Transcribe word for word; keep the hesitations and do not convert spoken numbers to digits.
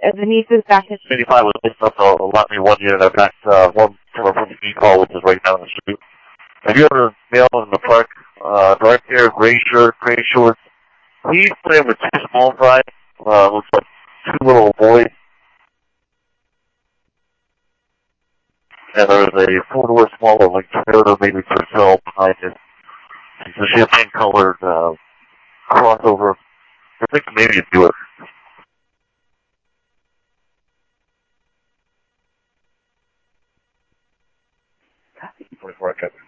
uh, Denise is back at... eighty-five was picking up a lot me one unit. I've got uh, one from a speed call, which is right down the street. Have you ever male in the park, uh, dark hair, gray shirt, gray shorts? He's playing with two small fries, uh, looks like two little boys. And there's a four-door smaller, like Toyota, maybe Tercel behind it. It's a champagne-colored uh, crossover. I think maybe you do it. twenty-four, I got